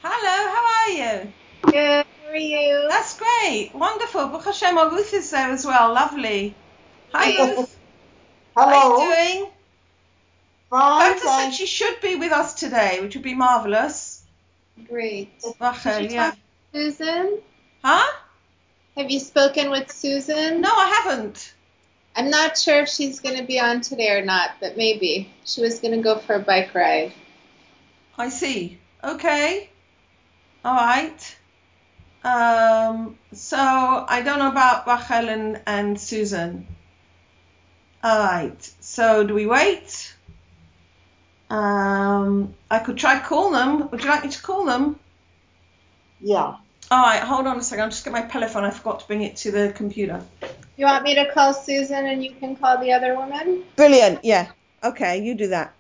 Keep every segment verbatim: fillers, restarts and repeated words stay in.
Hello, how are you? Good, how are you? That's great. Wonderful. Baruch Hashem, oh, Ruth is there as well. Lovely. Hi, Great. Ruth. Hello. How are you doing? Fine, Berta said thanks. she should be with us today, which would be marvelous. Great. Rachel, Did you yeah. talk to Susan? Huh? Have you spoken with Susan? No, I haven't. I'm not sure if she's going to be on today or not, but maybe. She was going to go for a bike ride. I see. Okay. All right. Um, so I don't know about Rachel and, and Susan. All right. So do we wait? Um, I could try call them. Would you like me to call them? Yeah. All right. Hold on a second. I'll just get my telephone. I forgot to bring it to the computer. You want me to call Susan and you can call the other woman? Brilliant. Yeah. Okay. You do that.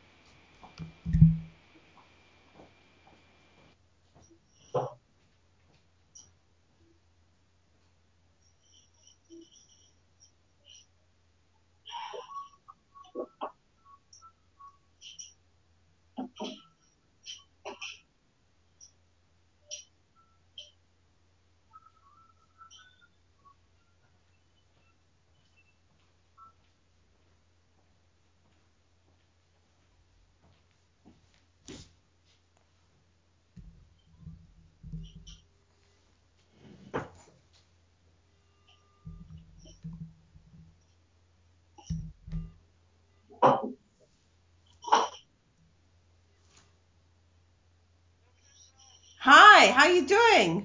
Hi. How you doing?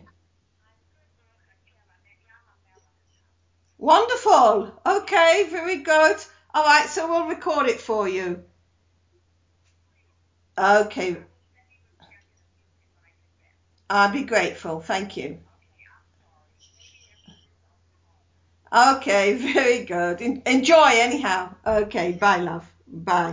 Wonderful. Okay. Very good. All right. So we'll record it for you. Okay. I'll be grateful. Thank you. Okay. Very good. En- enjoy anyhow. Okay. Bye, love. Bye.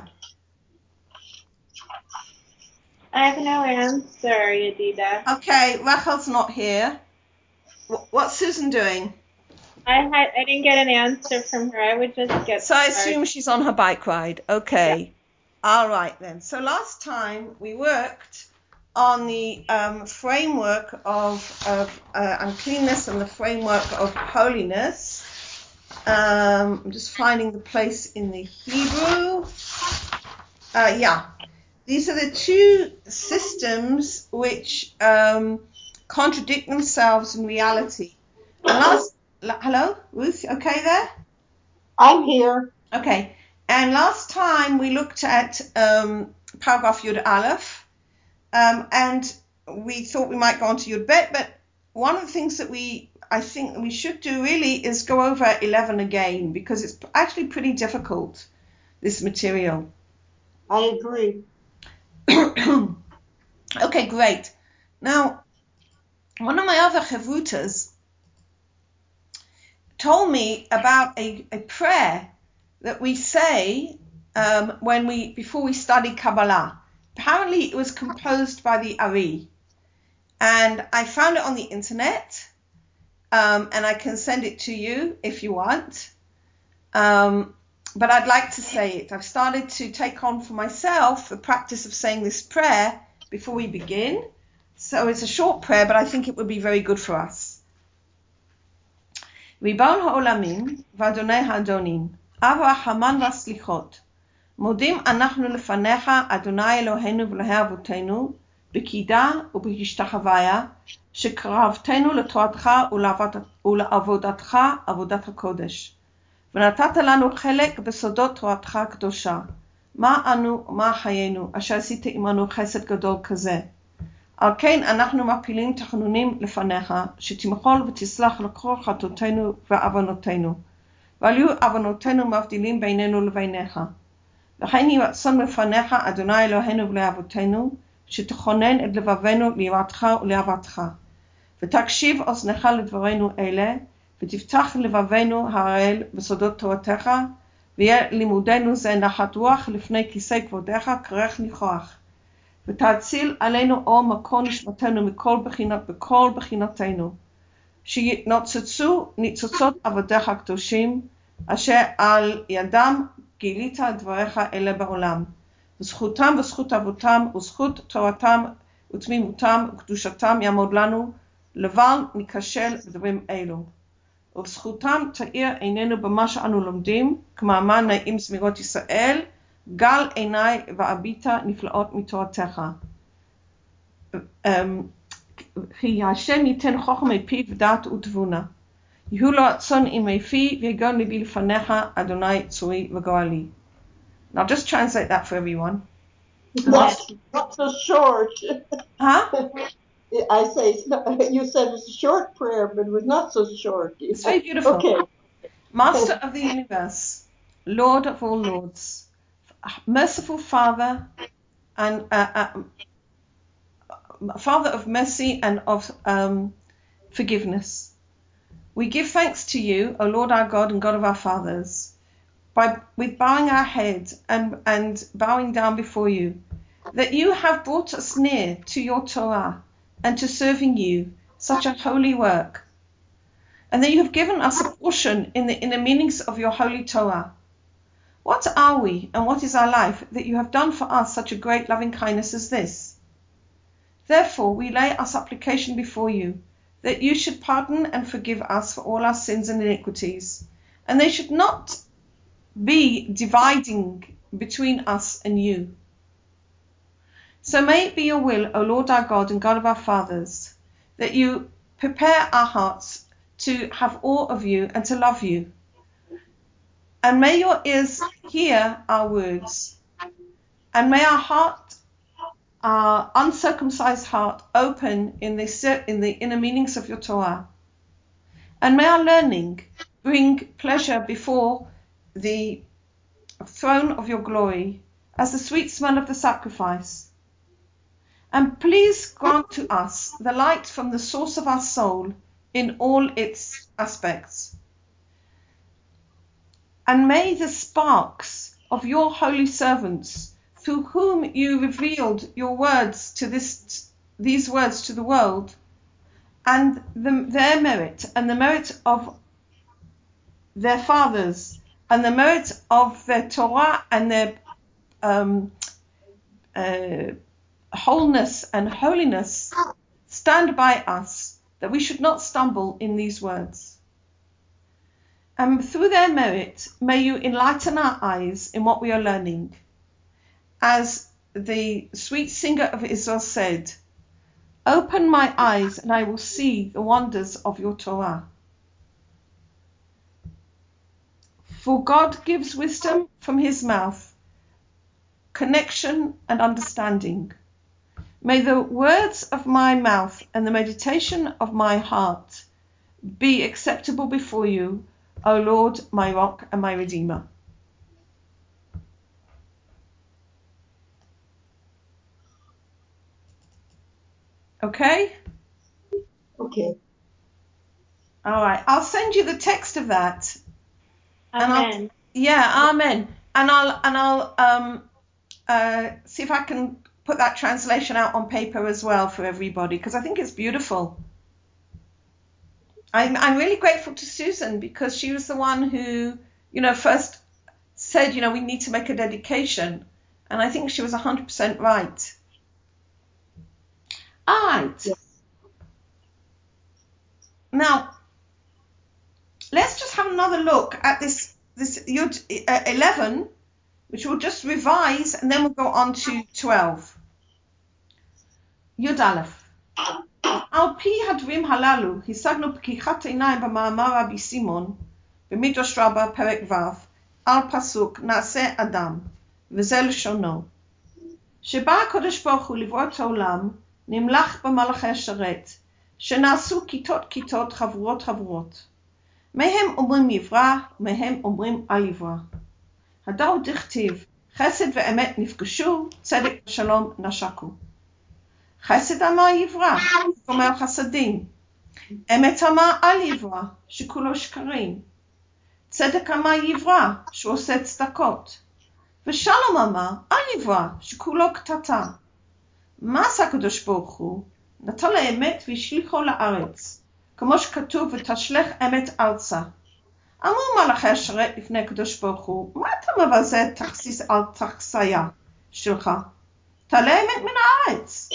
I have no answer, Yadida. Okay. Rachel's not here. Wh- What's Susan doing? I had I didn't get an answer from her. I would just get So I started. assume she's on her bike ride. Okay. All right then. So last time we worked on the um, framework of, of uh, uncleanness and the framework of holiness. Um, I'm just finding the place in the Hebrew. Uh, yeah. These are the two systems which um, contradict themselves in reality. And last, la- hello, Ruth, okay there? I'm here. Okay, and last time we looked at um, paragraph Yud Aleph, um, and we thought we might go on to Yud Bet, but one of the things that we, I think we should do really is go over eleven again, because it's actually pretty difficult, this material. I agree. Okay, great. Now, one of my other chavrutas told me about a, a prayer that we say um, when we before we study Kabbalah. Apparently, it was composed by the Ari, and I found it on the internet, um, and I can send it to you if you want. Um, but I'd like to say it. I've started to take on for myself the practice of saying this prayer before we begin. So it's a short prayer, but I think it would be very good for us. ריבון העולמים ואדוני האדונים, אב הרחמן והסליחות, מודים אנחנו לפניך, אדוני אלוהינו ואלוהי אבותינו, בקידה ובהשתחוויה, שקרבתנו לתורתך ולעבודתך, עבודת הקודש. ונתת לנו חלק בסודות תורתך הקדושה. מה אנו ומה חיינו, אשר עשית עמנו חסד גדול כזה. על כן אנחנו מפילים תחנונים לפניך, שתמחול ותסלח לכל חטאותינו ועוונותינו, והיו עוונותינו מבדילים בינינו לביניך. וכן יהי רצון לפניך, אדוני אלוהינו ולאבותינו, שתכונן את לבבנו ליראתך ולאהבתך, ותקשיב אוזנך לדברינו אלה, ותפתח לבבנו הראל בסודות תורתך, ויהיה לימודנו זה נחת רוח לפני כיסא כבודך כרך ניחוח. ותציל עלינו אור מקור נשמתנו מכל בחינות, בכל בחינותינו, שנוצצו ניצוצות עבדיך הקדושים, אשר על ידם גילית דבריך אלה בעולם, וזכותם וזכות אבותם וזכות תורתם ותמימותם וקדושתם יעמוד לנו, לבל ניכשל בדברים אלו. ובזכותם תאיר עינינו במה שאנו לומדים, כמאמר נעים זמירות ישראל, גל עיניי והביטה נפלאות מתורתך. כי השם ייתן חוכם מפיו ודעת ותבונה. יהיו לו רצון עמי פי ויגון ליבי לפניך, אדוני צורי וגואלי. Now just translate that for everyone. Not, not so short. Huh? I say, it's not, you said it's a short prayer, but it was not so short. It's very beautiful. Okay. Master of the universe, Lord of all lords, merciful Father, and uh, uh, Father of mercy and of um, forgiveness. We give thanks to you, O Lord our God and God of our fathers, by with bowing our heads and, and bowing down before you, that you have brought us near to your Torah and to serving you, such a holy work, and that you have given us a portion in the inner meanings of your holy Torah. What are we and what is our life that you have done for us such a great loving kindness as this? Therefore we lay our supplication before you, that you should pardon and forgive us for all our sins and iniquities, and they should not be dividing between us and you. So may it be your will, O Lord our God and God of our fathers, that you prepare our hearts to have awe of you and to love you. And may your ears hear our words, and may our heart, our uncircumcised heart, open in the, in the inner meanings of your Torah. And may our learning bring pleasure before the throne of your glory as the sweet smell of the sacrifice. And please grant to us the light from the source of our soul in all its aspects. And may the sparks of your holy servants, through whom you revealed your words to this, these words to the world, and the, their merit and the merit of their fathers and the merit of their Torah and their um, uh, wholeness and holiness stand by us, that we should not stumble in these words. And through their merit, may you enlighten our eyes in what we are learning. As the sweet singer of Israel said, open my eyes and I will see the wonders of your Torah. For God gives wisdom from his mouth, connection and understanding. May the words of my mouth and the meditation of my heart be acceptable before you, O Lord, my rock and my redeemer. Okay? Okay. All right. I'll send you the text of that. And I'll, Amen. yeah, amen. And I'll and I'll um uh see if I can put that translation out on paper as well for everybody, because I think it's beautiful. I'm I'm really grateful to Susan, because she was the one who, you know, first said, you know, we need to make a dedication, and I think she was one hundred percent right. All right. Yes. Now, let's just have another look at this this Yud uh, eleven, which we'll just revise, and then we'll go on to twelve. Yud Aleph. על פי הדברים הללו השגנו פקיחת עיניים במאמר רבי סימון במדרש רבה פרק ו' על פסוק נעשה אדם, וזה לשונו. שבא הקדוש ברוך הוא לברוא את העולם, נמלך במלאכי השרת, שנעשו כיתות כיתות חבורות חבורות. מהם אומרים יברא, מהם אומרים אל יברא. הדור דכתיב, חסד ואמת נפגשו, צדק ושלום נשקו. חסד אמר יברא, אומר חסדים. אמת אמר אל יברא, שכולו שקרים. צדק אמר יברא, שהוא עושה צדקות. ושלום אמר אל יברא, שכולו קטטה. מה עשה הקדוש ברוך הוא? נטל האמת והשליחו לארץ, כמו שכתוב ותשלח אמת ארצה. אמרו מלאכי השרת לפני הקדוש ברוך הוא, מה אתה מבזה את תכסיס על תכסיה שלך? תעלה אמת מן הארץ.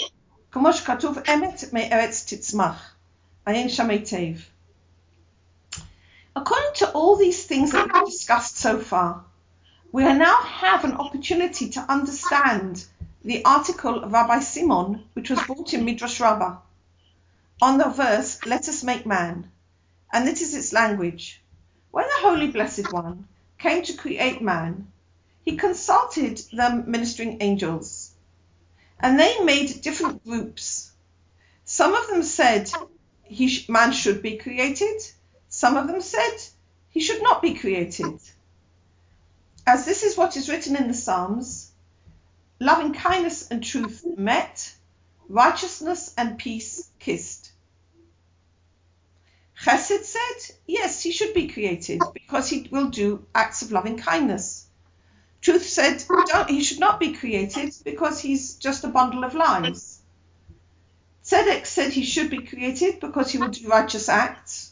כמו שכתוב, אמת מארץ תצמח. עיין שם היטב. According to all these things that we've discussed so far, we now have an opportunity to understand the article of Rabbi Simon, which was brought in Midrash Rabbah, on the verse, let us make man. And this is its language. When the Holy Blessed One came to create man, he consulted the ministering angels, and they made different groups. Some of them said he sh- man should be created. Some of them said he should not be created. As this is what is written in the Psalms, loving kindness and truth met, righteousness and peace kissed. Chesed said, yes, he should be created because he will do acts of loving kindness. Truth said, don't, he should not be created because he's just a bundle of lies. Tzedek said he should be created because he will do righteous acts.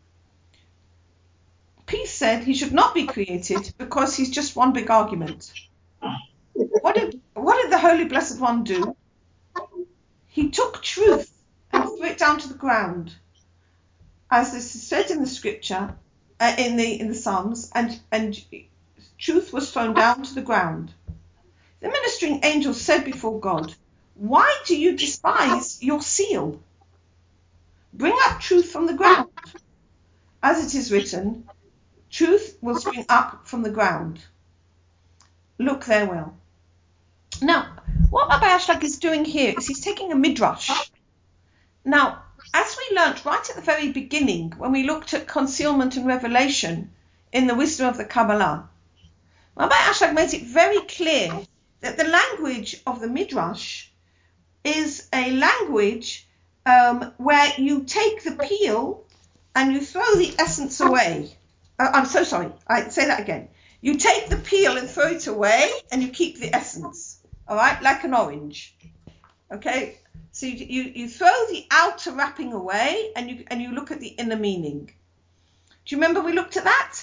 Peace said he should not be created because he's just one big argument. What did, what did the Holy Blessed One do? He took truth and threw it down to the ground. As this is said in the scripture, uh, in the in the Psalms, and, and truth was thrown down to the ground. The ministering angels said before God, why do you despise your seal? Bring up truth from the ground. As it is written, truth will spring up from the ground. Look there well. Now, what Rabbi Ashlag is doing here is he's taking a midrash. Now, as we learnt right at the very beginning, when we looked at concealment and revelation in the wisdom of the Kabbalah, Rabbi Ashlag made it very clear that the language of the midrash is a language um, where you take the peel and you throw the essence away. Uh, I'm so sorry, I say that again. You take the peel and throw it away and you keep the essence, all right, like an orange, okay? So you, you, you throw the outer wrapping away and you and you look at the inner meaning. Do you remember we looked at that?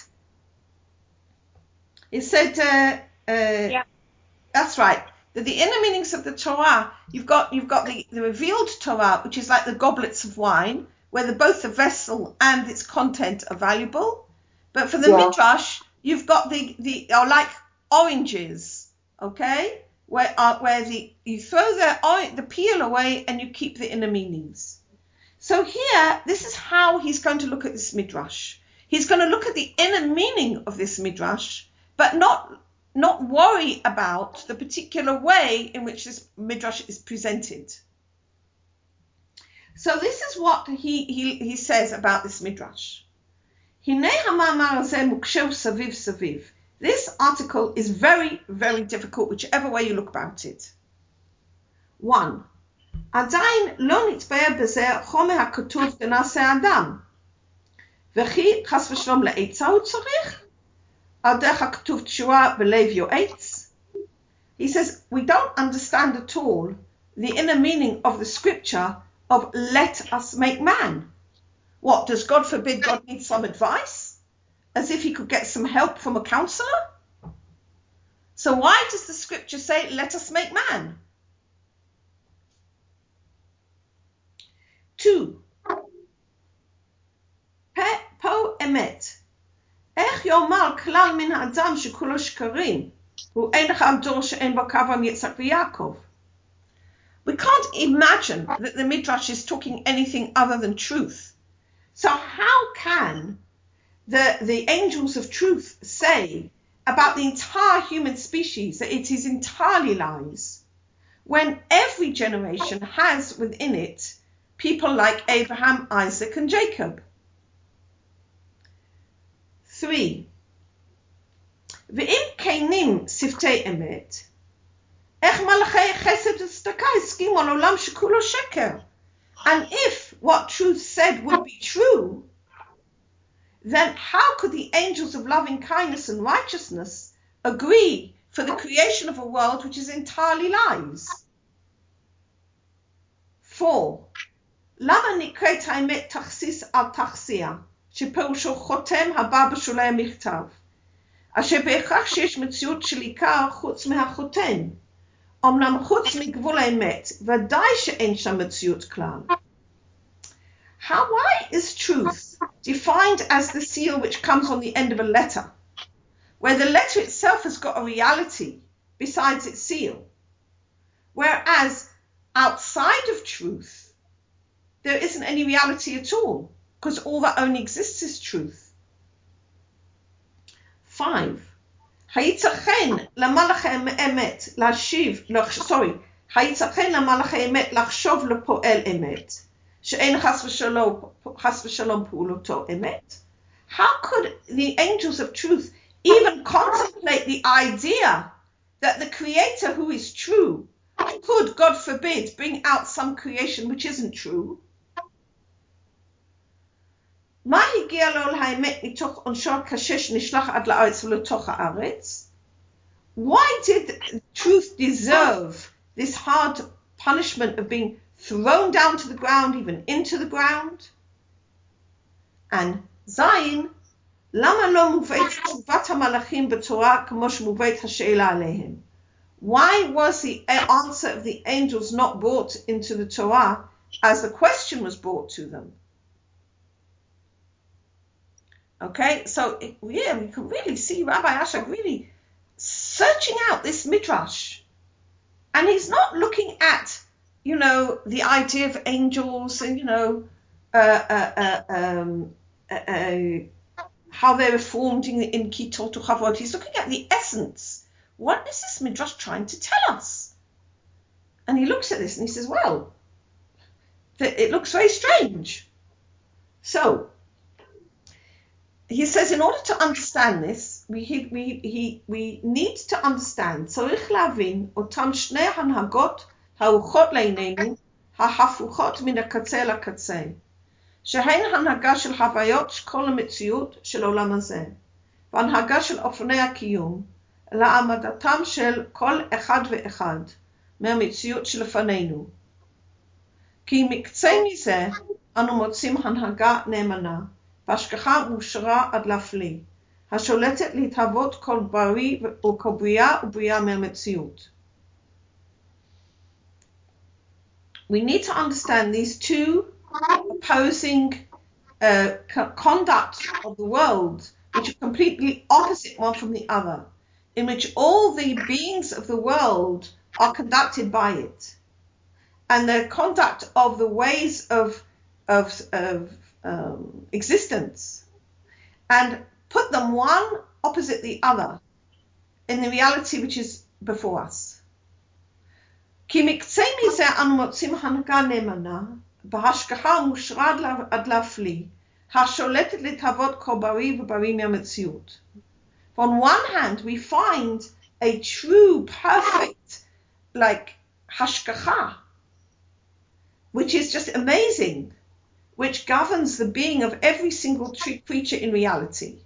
It said, uh, uh, Yeah. That's right. That the inner meanings of the Torah, you've got you've got the, the revealed Torah, which is like the goblets of wine, where the, both the vessel and its content are valuable. But for the Yeah. midrash, you've got the the are like oranges, okay? Where uh, where the you throw the or, the peel away and you keep the inner meanings. So here, this is how he's going to look at this midrash. He's going to look at the inner meaning of this midrash, but not not worry about the particular way in which this midrash is presented. So this is what he he, he says about this midrash. This article is very, very difficult, whichever way you look about it. One, עדיין לא נתבהר בזה חומר הכתוב בנעשה אדם. וכי חס ושלום לעצה הוא צריך? על דרך הכתוב תשועה בלב יועץ? He says, we don't understand at all the inner meaning of the scripture of let us make man. What, does God forbid God needs some advice? As if he could get some help from a counselor? So why does the scripture say, let us make man? Two, פה אמת. איך יאמר כלל מן האדם שכולו שקרים? הוא אין לך דור שאין בו קו יצחק ויעקב. We can't imagine that the Midrash is talking anything other than truth. So how can the, the angels of truth say about the entire human species that it is entirely lies, when every generation has within it people like Abraham, Isaac, and Jacob? Three. ואם כנים שפתי אמת, איך מלאכי חסד וצדקה הסכימו על עולם שכולו שקר? And if what truth said would be true, then how could the angels of loving kindness and righteousness agree for the creation of a world which is entirely lies? Four. למה נקראת האמת תכסיס על תכסיה, שפירושו חותם הבא בשולי המכתב, אשר בהכרח שיש מציאות של עיקר חוץ מהחותם, אמנם חוץ מגבול האמת, ודאי שאין שם מציאות כלל. How, why is truth defined as the seal which comes on the end of a letter, where the letter itself has got a reality besides its seal, whereas outside of truth, there isn't any reality at all, because all that only exists is truth. Five. היצחן למלאכי אמת להשיב, sorry, היצחן למלאכי אמת לחשוב לפועל אמת, שאין חס ושלום, חס ושלום פעולתו אמת? How could the angels of truth even contemplate the idea that the creator who is true could, God forbid, bring out some creation which isn't true? מה הגיע לו לאמת מתוך עונשו הקשה שנשלח עד לארץ ולתוך הארץ? Why did truth deserve this hard punishment of being thrown down to the ground, even into the ground? And Zayin, למה לא מובאת תשובת המלאכים בתורה כמו שמובאת השאלה עליהם? Why was the answer of the angels not brought into the Torah as the question was brought to them? Okay, so yeah, we can really see Rabbi Ashag really searching out this midrash, and he's not looking at, you know, the idea of angels and, you know, uh, uh, uh, um, uh, uh, how they were formed in, in Kitot or Chavod. He's looking at the essence. What is this midrash trying to tell us? And he looks at this and he says, well, it looks very strange. So he says, in order to understand this, we we we we need to understand. צריך להבין אותם שני הנהגות הרוחות לעינינו, ההפוכות מן הקצה אל הקצה, שהן הנהגה של הוויות כל המציאות של העולם הזה, והנהגה של אופני הקיום, להעמדתם של כל אחד ואחד מהמציאות שלפנינו. כי מקצה מזה אנו מוצאים הנהגה נאמנה, והשגחה מאושרה עד להפליא, השולטת להתהוות כל בריא וכל בריאה ובריאה מהמציאות. We need to understand these two opposing uh, conducts of the world, which are completely opposite one from the other, in which all the beings of the world are conducted by it, and the conduct of the ways of of, of um, existence, and put them one opposite the other in the reality which is before us. כי מקצה מזה אנו מוצאים הנהגה נאמנה, בהשגחה המאושרה עד להפליא, השולטת להתהוות כל בריא ובריא מהמציאות. On one hand, we find a true, perfect, like, hashgacha, which is just amazing, which governs the being of every single creature in reality.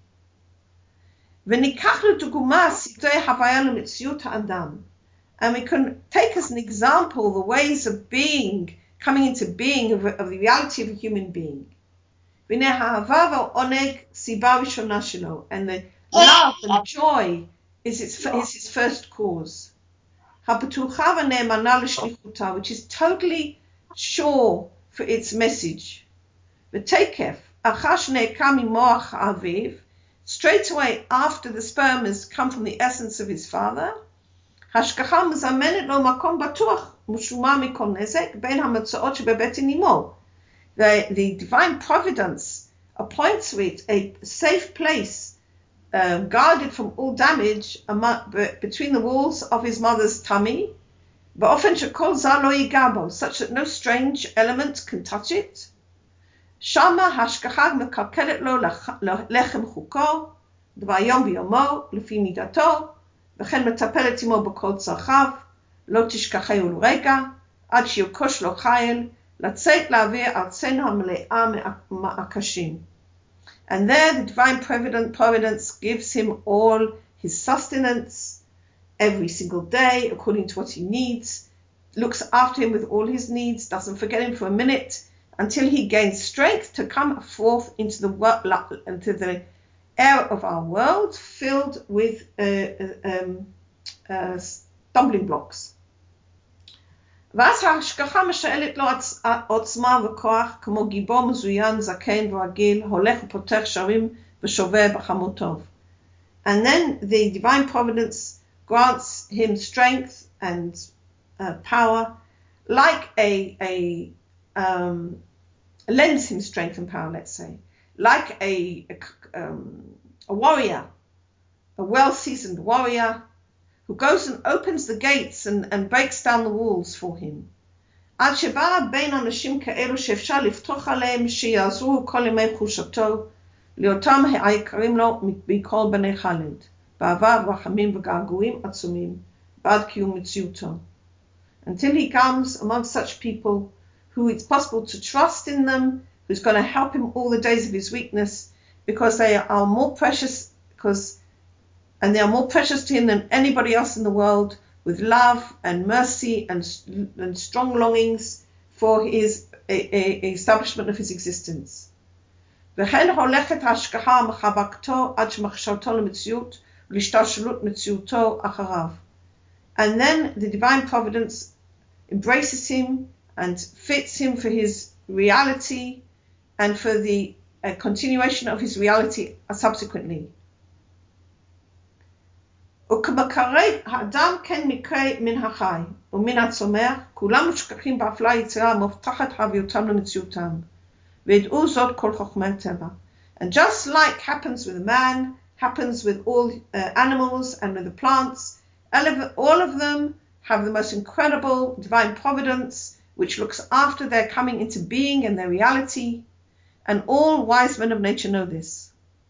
וניקח לדוגמה סדרי הוויה למציאות האדם, and we can take as an example the ways of being, coming into being of, of the reality of a human being. והנה האהבה והעונג סיבה ראשונה שלו, and the love and joy is its, is its first cause. הבטוחה ונאמנה לשליחותה, which is totally sure for its message. ותקף, אחר שנעקה ממוח האביב, straight away after the sperm has come from the essence of his father, השגחה מזמנת לו מקום בטוח, משומר מכל נזק, בין המצאות שבבטן אמו. The, the divine providence appoints to it a safe place, uh, guarded from all damage among, between the walls of his mother's tummy, באופן שכל זר לא ייגע בו, such that no strange element can touch it. שמה ההשגחה מקלקלת לו לחם חוקו, דבר יום ביומו, לפי מידתו, וכן מטפלת עמו בכל צרכיו, לא תשכחהו לרגע, עד שירכוש לו חיל, לצאת לאוויר ארצנו המלאה מהקשים. And there the divine providence gives him all his sustenance every single day according to what he needs, looks after him with all his needs, doesn't forget him for a minute, until he gains strength to come forth into the into the air of our world filled with uh, um, uh, stumbling blocks. ואז ההשגחה משאלת לו עוצמה וכוח כמו גיבור מזוין, זקן ורגיל, הולך ופותח שערים ושובע בחמו טוב. And then the divine providence grants him strength and uh, power, like a, a um, lends him strength and power, let's say, like a, a, um, a warrior, a well-seasoned warrior, who goes and opens the gates and, and breaks down the walls for him. עד שבא בין אנשים כאלו שאפשר לפתוח עליהם שיעזרו כל ימי חושתו, לאותם היקרים לו מכל בני חלד, באהבה ורחמים וגעגועים עצומים, בעד קיום מציאותו. Until he comes among such people who it's possible to trust in them, who's going to help him all the days of his weakness, because they are more precious, because and they are more precious to him than anybody else in the world, with love and mercy and, and strong longings for his a, a, establishment of his existence. וכן הולכת ההשגחה מחבקתו עד שמחשבתו למציאות ולהשתלשלות מציאותו אחריו. And then the divine providence embraces him and fits him for his reality and for the uh, continuation of his reality subsequently. וכמקרי האדם כן מקרה מן החי ומן הצומח, כולם משכחים באפלה יצירה המובטחת חביותם למציאותם, וידעו זאת כל חוכמי הטבע. And just like happens with man, happens with all uh, animals and with the plants, all of them have the most incredible divine providence which looks after their coming into being and their reality, and all wise men of nature know this.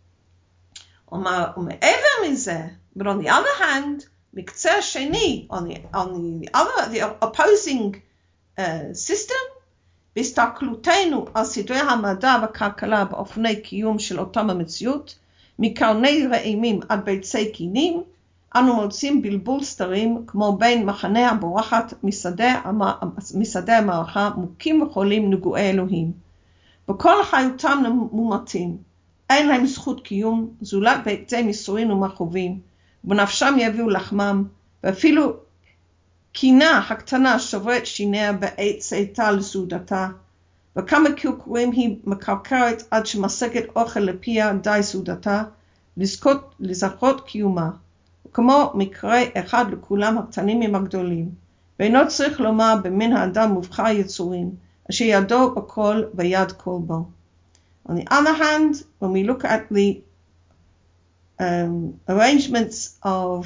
ומעבר מזה, but on the other hand, מקצה השני, on the, on the other, the opposing uh, system, בהסתכלותנו על סדרי המדע והכלכלה באופני קיום של אותם המציאות, מקרני רעימים עד ביצי קינים, אנו מוצאים בלבול סתרים כמו בין מחנה הבורחת משדה, משדה המערכה מוכים וחולים נגועי אלוהים. בכל חיותם מומתים, אין להם זכות קיום, זולת בהקצי מסורים ומחובים, ובנפשם יביאו לחמם, ואפילו קינה הקטנה שוברת שיניה בעת צאתה לסעודתה, וכמה קרקורים היא מקרקרת עד שמשגת אוכל לפיה די סעודתה, לזכות, לזכות קיומה, וכמו מקרה אחד לכולם הקטנים עם הגדולים, ואינו צריך לומר במין האדם מובחר יצורים, אשר ידו בכל ויד כל בו. On the other hand, when we look at the um, arrangements of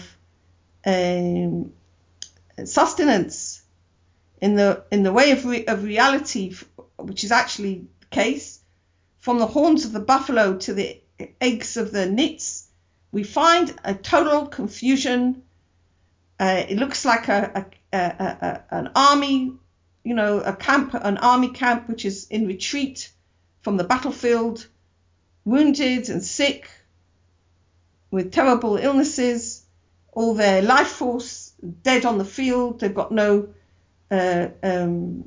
um, sustenance in the in the way of re, of reality, which is actually the case, from the horns of the buffalo to the eggs of the nits, we find a total confusion. Uh, it looks like a, a, a, a an army, you know, a camp, an army camp which is in retreat from the battlefield, wounded and sick, with terrible illnesses, all their life force dead on the field. They've got no, uh, um,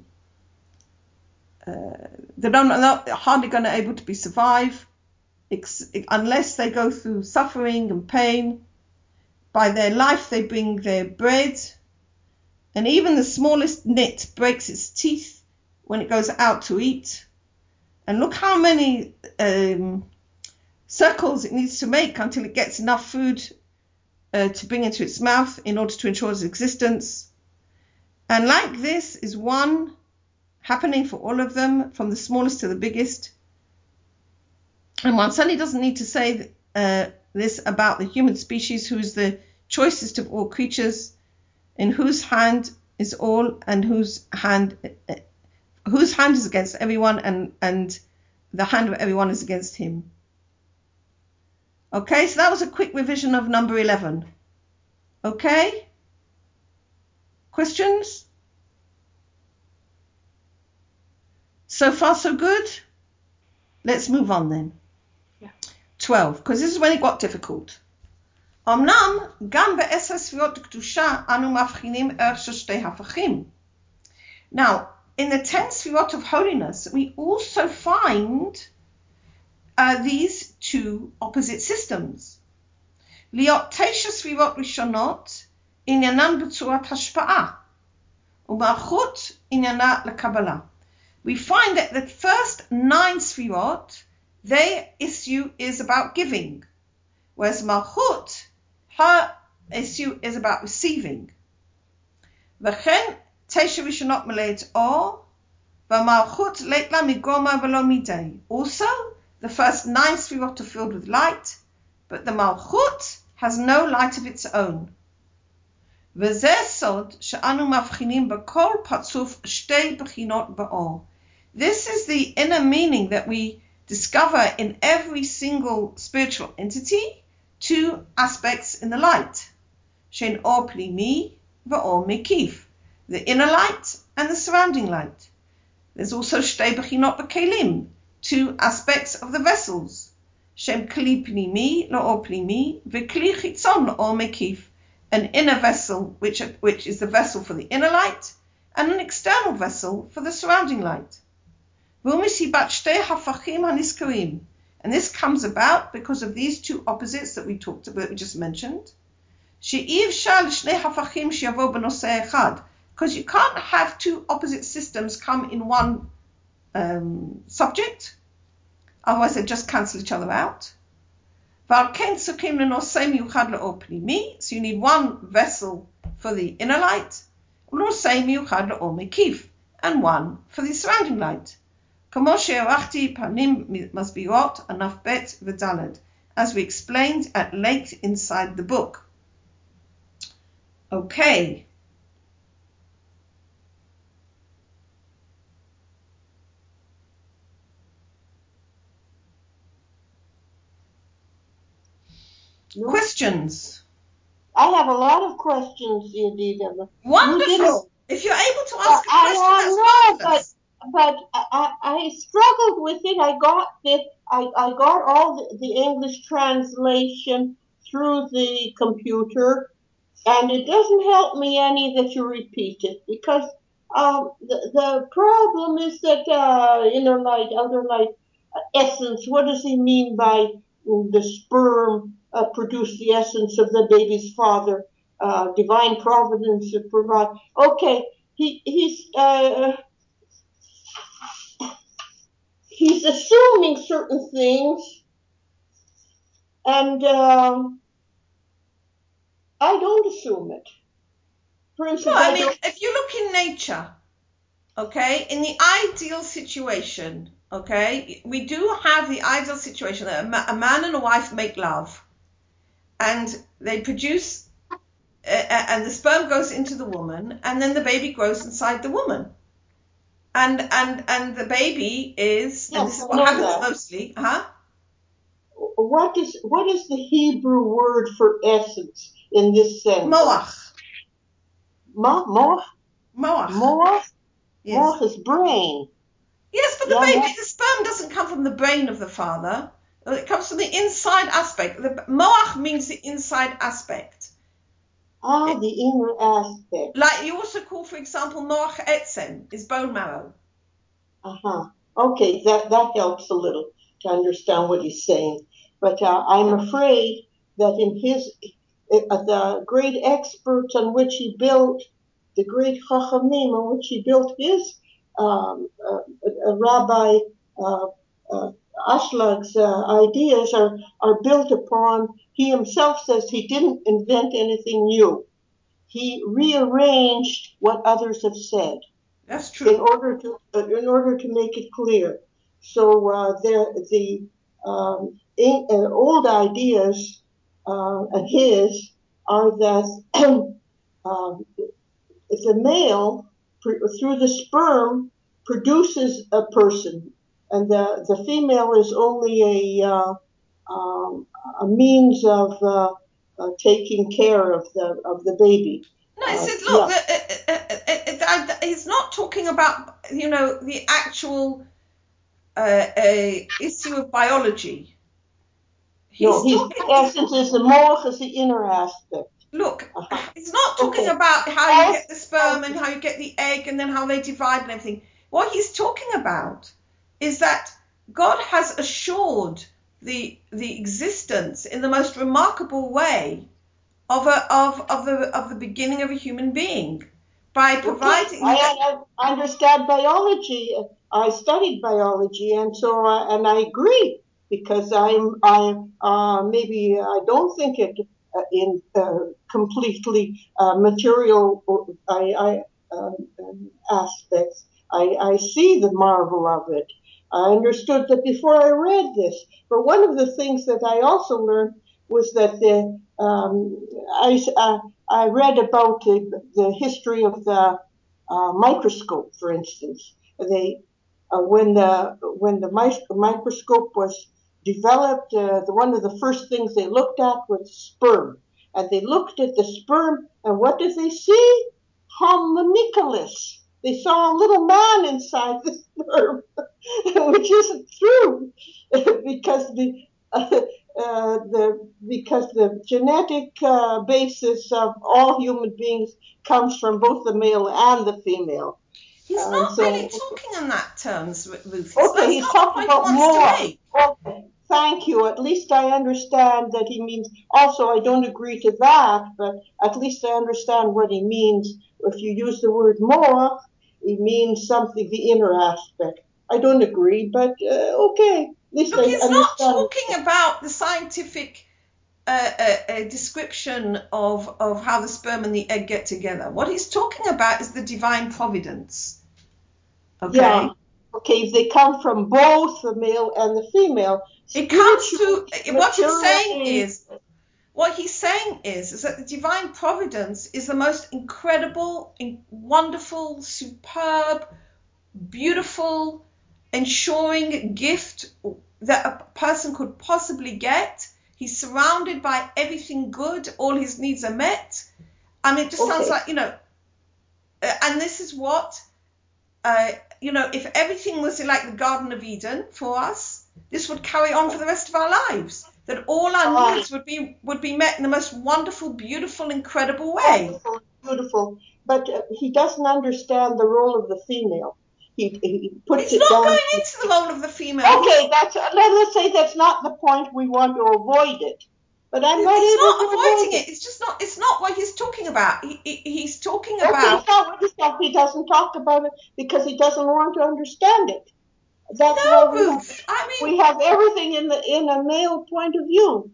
uh, they're not, hardly going to be able to be survive, ex- unless they go through suffering and pain. By their life they bring their bread, and even the smallest nit breaks its teeth when it goes out to eat. And look how many um, circles it needs to make until it gets enough food uh, to bring into its mouth in order to ensure its existence. And like this is one happening for all of them, from the smallest to the biggest. And one certainly doesn't need to say uh, this about the human species, who is the choicest of all creatures, in whose hand is all, and whose hand uh, whose hand is against everyone, and, and the hand of everyone is against him. Okay, so that was a quick revision of number eleven. Okay? Questions? So far, so good? Let's move on then. Yeah. twelve, because this is when it got difficult. אמנם גם בעשר ספירות קדושה אנו מבחינים ערך של שתי הפכים. Now, in the ten sfirot of holiness, we also find uh, these two opposite systems. להיות תשע ספירות ראשונות עניינן בצורת השפעה, U'malchut inyana lekabbalah. We find that the first nine sfirot, their issue is about giving, whereas Malchut, her issue is about receiving. V'chen tesha rishonot meleet or, v'malchut leitla migoma v'lo midei. Also, the first nine sfirot are filled with light, but the Malchut has no light of its own. V'zeh sod she'anu mavchinim b'kol patzuf shtei bechinot ba'or. This is the inner meaning that we discover in every single spiritual entity, two aspects in the light. Shein or plimi v'or mekif, the inner light and the surrounding light. There's also shtei bechinot b'kelim, two aspects of the vessels. Shein kli plimi la'or plimi v'kli chitzon la'or mekif, an inner vessel which, which is the vessel for the inner light, and an external vessel for the surrounding light. And this comes about because of these two opposites that we talked about, that we just mentioned. Because you can't have two opposite systems come in one um, subject, otherwise they just cancel each other out. So you need one vessel for the inner light, and one for the surrounding light. As we explained at length inside the book. Okay. No. Questions? I have a lot of questions, Yadida. Wonderful. If you're able to ask a I, question, I that's know, marvelous. but I, I struggled with it. I got it. I, I got all the, the English translation through the computer, and it doesn't help me any that you repeat it, because um, the, the problem is that uh, inner light, outer light, uh, essence, what does he mean by um, the sperm uh, produce the essence of the baby's father, uh, divine providence to provide. Okay, he, he's, uh, he's assuming certain things, and uh, I don't assume it. For instance, No, I I mean, don't, if you look in nature, okay, in the ideal situation, okay, we do have the ideal situation that a, ma- a man and a wife make love, and they produce, uh, and the sperm goes into the woman, and then the baby grows inside the woman. And and and the baby is, and yes, this is I what know happens that. mostly, huh? What is what is the Hebrew word for essence in this sentence? Moach. Ma, moach, Moach. moach, Yes. moach is brain. Yes, but the Yeah, baby, mo- the sperm doesn't come from the brain of the father. It comes from the inside aspect. The moach means the inside aspect. ah, It, the inner aspect. like you also call, for example, moach etzem is bone marrow. Uh huh. Okay, that that helps a little to understand what he's saying. But uh, I'm afraid that in his uh, the great experts on which he built, the great chachamim on which he built his um, uh, uh, Rabbi uh, uh, Ashлаг's uh, ideas are are built upon. He himself says he didn't invent anything new. He rearranged what others have said That's in true. order to uh, in order to make it clear. So uh, the the um, in, uh, old ideas uh, of his are that um, the male through the sperm produces a person, and the the female is only a uh, um, a means of uh, uh, taking care of the of the baby. No, it Uh, says, yeah. look, it, it, it, it, it, he's not talking about, you know, the actual uh, uh, issue of biology. He's No, his talking, essence is the moach is the inner aspect. look, Uh-huh. he's not talking Okay. about how you get the sperm and how you get the egg and then how they divide and everything. What he's talking about is that God has assured the the existence in the most remarkable way of a of of the of the beginning of a human being, by providing. Okay. I, I understand biology. I studied biology, and so uh, and I agree because I'm I uh, maybe I don't think it uh, in uh, completely uh, material I, I um, um, aspects. I, I see the marvel of it. I understood that before I read this. But one of the things that I also learned was that the um, I uh, I read about the, the history of the uh, microscope, for instance. They uh, when the when the mic- microscope was developed, uh, the, one of the first things they looked at was sperm, and they looked at the sperm, and what did they see? Homunculus. They saw a little man inside the sperm, which isn't true, because the uh, uh, the because the genetic uh, basis of all human beings comes from both the male and the female. He's And not really so, talking in that terms, Ruth. It's, okay, that's he's not the talking point he about wants to more. make. Okay, thank you. At least I understand that he means, also, I don't agree to that, but at least I understand what he means. If you use the word more, he means something, the inner aspect. I don't agree, but uh, okay. At least Look, I he's not understand. talking about the scientific uh, uh, uh, description of, of how the sperm and the egg get together. What he's talking about is the divine providence. Okay? Yeah. Okay, if they come from both the male and the female. It comes to, Spiritually, what he's saying materially, is, what he's saying is, is that the divine providence is the most incredible, wonderful, superb, beautiful, ensuring gift that a person could possibly get. He's surrounded by everything good. All his needs are met. I mean, it just sounds Okay. like, you know, uh, and this is what, uh, you know, if everything was like the Garden of Eden for us, this would carry on for the rest of our lives. That all our Right. needs would be would be met in the most wonderful, beautiful, incredible way. Wonderful, beautiful, but uh, he doesn't understand the role of the female. He, he puts He's it not down. going into the role of the female. Okay, that's let, let's say that's not the point. We want to avoid it, but I'm not He's able not to avoiding avoid it. It's just not. It's not what he's talking about. He, he, he's talking it. Okay, about. it's not what he said. He doesn't talk about it because he doesn't want to understand it. That's No, why we have Ruth. I mean, we have everything in the in a male point of view.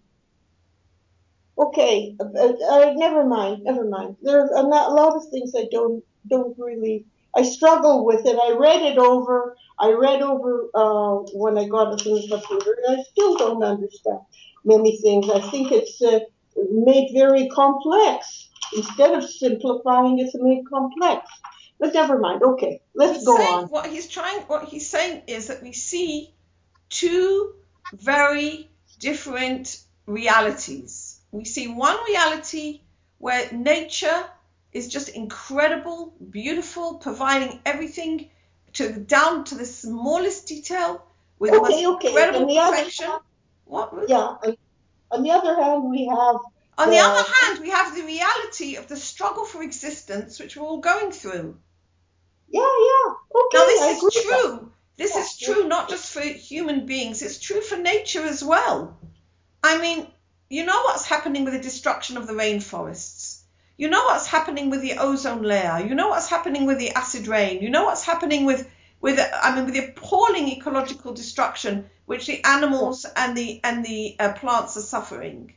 Okay, uh, uh, never mind, never mind. There's a not- a lot of things I don't don't really. I struggle with it. I read it over. I read over uh, when I got it in the computer, and I still don't understand many things. I think it's uh, made very complex. Instead of simplifying, it's made complex. But never mind. Okay, let's he's go saying on. what he's trying. What he's saying is that we see two very different realities. We see one reality where nature is just incredible, beautiful, providing everything to down to the smallest detail with the most Okay, okay. incredible On the other, perfection. What, Ruth? yeah. On, on the other hand, we have On the the other hand, we have the reality of the struggle for existence, which we're all going through. yeah, yeah. Okay, Now, this I is agree with that. true. This Yeah, is true not just for human beings, it's true for nature as well. I mean, you know what's happening with the destruction of the rainforests. You know what's happening with the ozone layer. You know what's happening with the acid rain. You know what's happening with, with I mean, with the appalling ecological destruction which the animals and the and the uh, plants are suffering.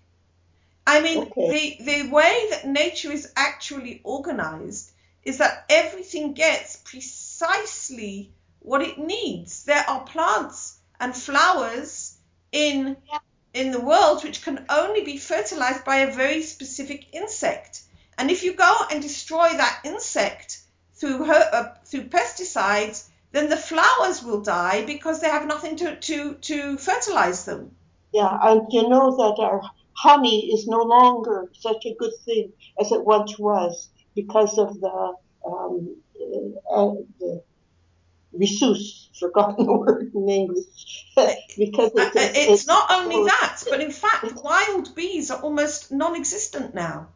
I mean, okay. the the way that nature is actually organized is that everything gets precisely what it needs. There are plants and flowers in in the world which can only be fertilized by a very specific insect. And if you go and destroy that insect through her, uh, through pesticides, then the flowers will die because they have nothing to, to, to fertilize them. Yeah, and you know that our honey is no longer such a good thing as it once was because of the um, uh, the resource, forgotten the word in English, because it's it's, It's it's, not only that, but in fact, wild bees are almost non-existent now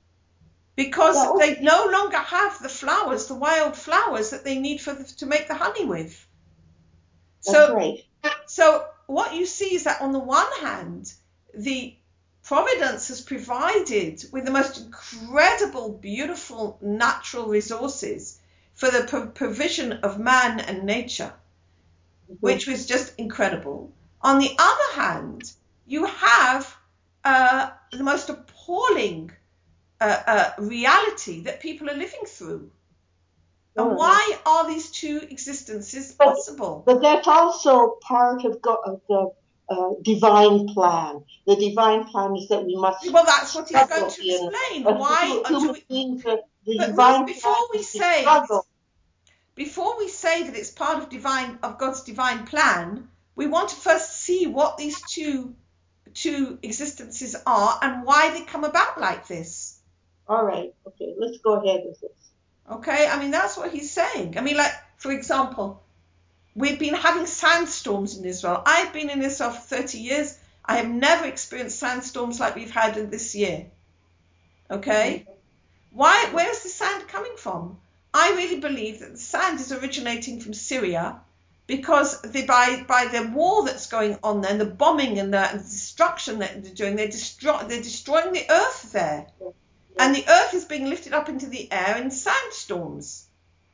because yeah, they okay, no longer have the flowers, the wild flowers that they need for the, to make the honey with. that's So, right. so what you see is that on the one hand, the Providence has provided with the most incredible, beautiful natural resources for the pro- provision of man and nature, which was just incredible. On the other hand, you have uh, the most appalling uh, uh, reality that people are living through. And Right. why are these two existences But- possible? But that's also part of, God, of the uh, divine plan. The divine plan is that we must. Well, that's what he's going to struggle in- explain. as Why human do we, beings, the, the but divine before plan we is to say struggle. before we say that it's part of divine of God's divine plan, we want to first see what these two two existences are and why they come about like this. All right. Okay. Let's go ahead with this. Okay, I mean that's what he's saying. I mean, like for example, we've been having sandstorms in Israel. I've been in Israel for thirty years. I have never experienced sandstorms like we've had in this year. Okay? Why? Where is the sand coming from? I really believe that the sand is originating from Syria because the, by by the war that's going on there, and the bombing and the, and the destruction that they're doing, they're, destroy, they're destroying the earth there. And the earth is being lifted up into the air in sandstorms.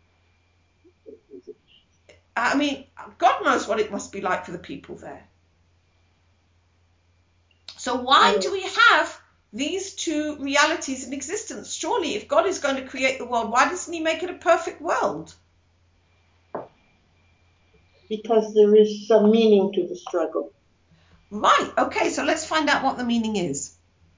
I mean, God knows what it must be like for the people there. So why do we have these two realities in existence? Surely, if God is going to create the world, why doesn't he make it a perfect world? Because there is some meaning to the struggle. Right. Okay, so let's find out what the meaning is.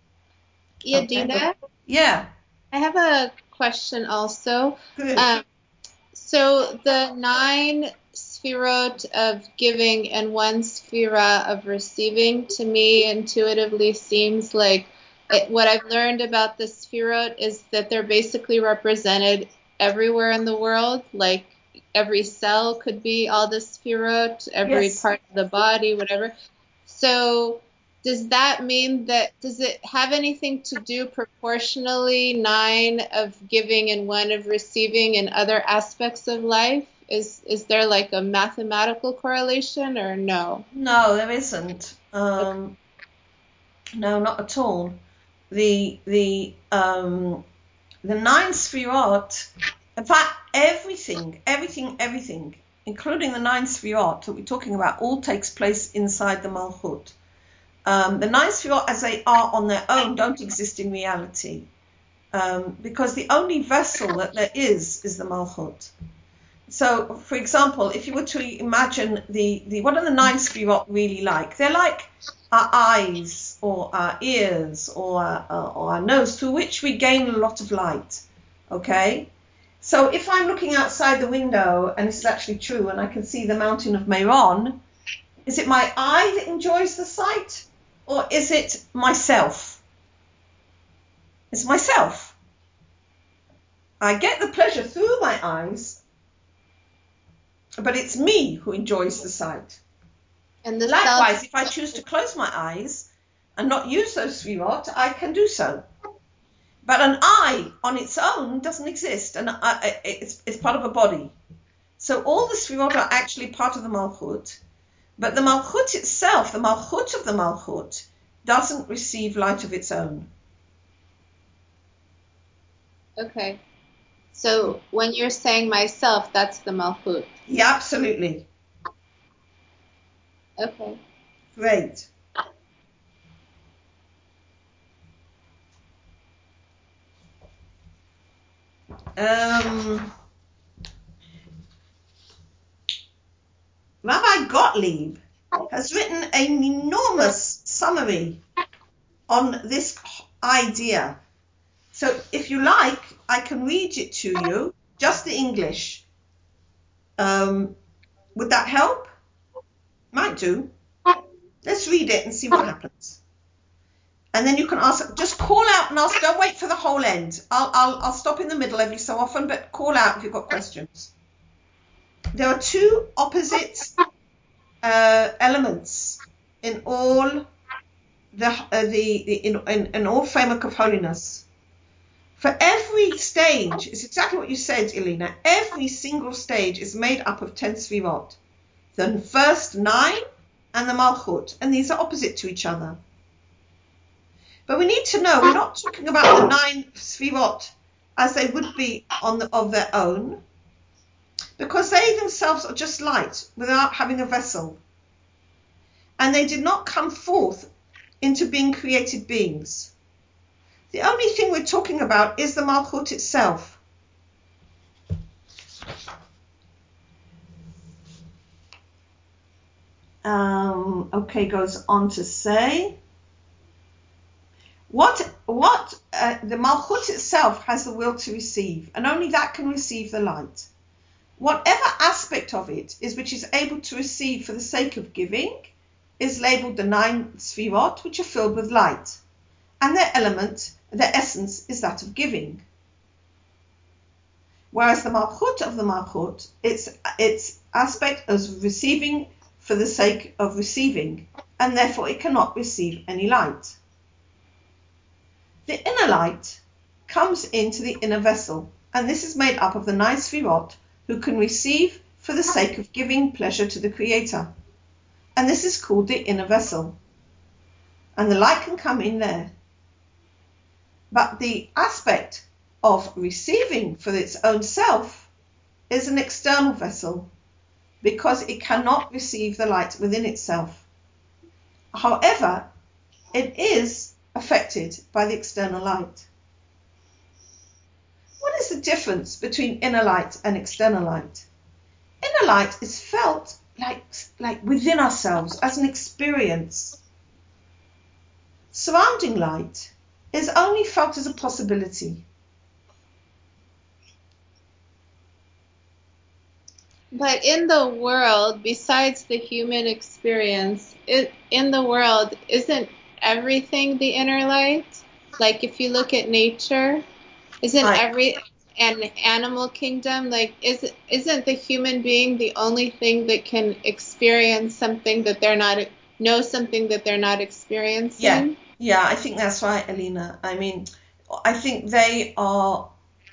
Yadida, Yeah. I have a question also. Good. Um, so the nine sphirot of giving and one sphira of receiving, to me intuitively seems like it, what I've learned about the sphirot is that they're basically represented everywhere in the world. Like every cell could be all the sphirot, every Yes. part of the body, whatever. So does that mean that, does it have anything to do proportionally, nine of giving and one of receiving in other aspects of life? Is is there like a mathematical correlation or no? No, there isn't. Um, no, not at all. The the um, the nine sphirot, in fact, everything, everything, everything, including the nine sphirot that we're talking about, all takes place inside the Malchut. Um, the nine sphirot, as they are on their own, don't exist in reality, um, because the only vessel that there is is the Malchut. So, for example, if you were to imagine the, the what are the nine sphirot really like? They're like our eyes or our ears or our, uh, or our nose, through which we gain a lot of light. Okay? So if I'm looking outside the window, and this is actually true, and I can see the mountain of Meron, is it my eye that enjoys the sight, or is it myself? It's myself. I get the pleasure through my eyes, but it's me who enjoys the sight. And the Likewise, self, if I choose to close my eyes and not use those sphirot, I can do so. But an eye on its own doesn't exist, and it's, it's part of a body. So all the sphirot are actually part of the Malchut, but the Malchut itself, the Malchut of the Malchut, doesn't receive light of its own. okay. So when you're saying myself, that's the Malchut. Yeah, absolutely. Okay. Great. Um, Rabbi Gottlieb has written an enormous summary on this idea. So if you like, I can read it to you, just the English. Um, would that help? Might do. Let's read it and see what happens. And then you can ask, just call out and ask, don't wait for the whole end. I'll, I'll, I'll stop in the middle every so often, but call out if you've got questions. There are two opposite uh, elements in all the, uh, the, the in, in, in all framework of holiness. For every stage, it's exactly what you said, Elena, every single stage is made up of ten sfirot. The first nine and the Malchut, and these are opposite to each other. But we need to know we're not talking about the nine sfirot as they would be on the, of their own, because they themselves are just light without having a vessel. And they did not come forth into being created beings. The only thing we're talking about is the Malchut itself. Um, okay, goes on to say, what what uh, the Malchut itself has the will to receive, and only that can receive the light. Whatever aspect of it is which is able to receive for the sake of giving is labeled the nine sfirot, which are filled with light, and their element, their essence, is that of giving. Whereas the Malchut of the Malchut, its its aspect is receiving for the sake of receiving, and therefore it cannot receive any light. The inner light comes into the inner vessel, and this is made up of the nine sfirot, who can receive for the sake of giving pleasure to the Creator. And this is called the inner vessel. And the light can come in there. But the aspect of receiving for its own self is an external vessel, because it cannot receive the light within itself. However, it is affected by the external light. What is the difference between inner light and external light? Inner light is felt like, like within ourselves as an experience. Surrounding light is only felt as a possibility. But in the world, besides the human experience, it, in the world, isn't everything the inner light? Like if you look at nature, isn't Right. every an animal kingdom, like is isn't the human being the only thing that can experience something that they're not, know something that they're not experiencing? Yeah, yeah, I think that's right, Alina. I mean, I think they are,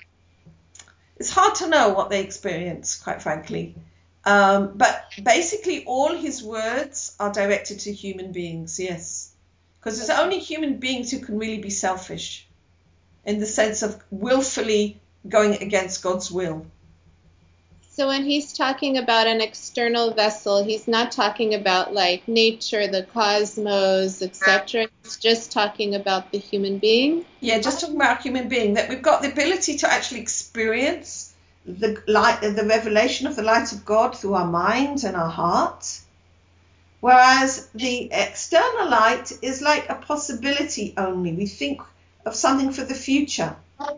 it's hard to know what they experience, quite frankly. Um, but basically all his words are directed to human beings, yes. Because it's only human beings who can really be selfish, in the sense of willfully going against God's will. So when he's talking about an external vessel, he's not talking about like nature, the cosmos, et cetera. He's just talking about the human being. Yeah, just talking about human being, that we've got the ability to actually experience the light, the revelation of the light of God through our mind and our heart. Whereas the external light is like a possibility only. We think of something for the future.